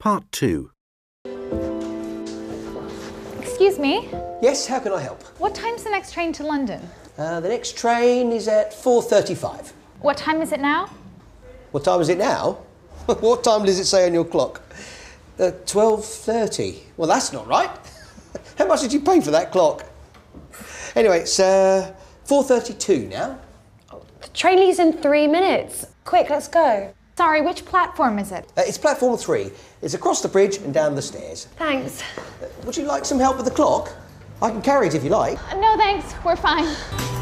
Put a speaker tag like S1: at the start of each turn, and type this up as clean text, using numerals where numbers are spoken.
S1: Part 2.
S2: Excuse me?
S3: Yes, how can I help?
S2: What time's the next train to London?
S3: The next train is at 4:35.
S2: What time is it now?
S3: What time is it now? What time does it say on your clock? 12:30. Well, that's not right. How much did you pay for that clock? Anyway, it's 4:32 now.
S4: The train leaves in 3 minutes. Quick, let's go.
S2: Sorry, which platform is it?
S3: It's platform 3. It's across the bridge and down the stairs.
S4: Thanks.
S3: Would you like some help with the clock? I can carry it if you like.
S2: No, thanks. We're fine.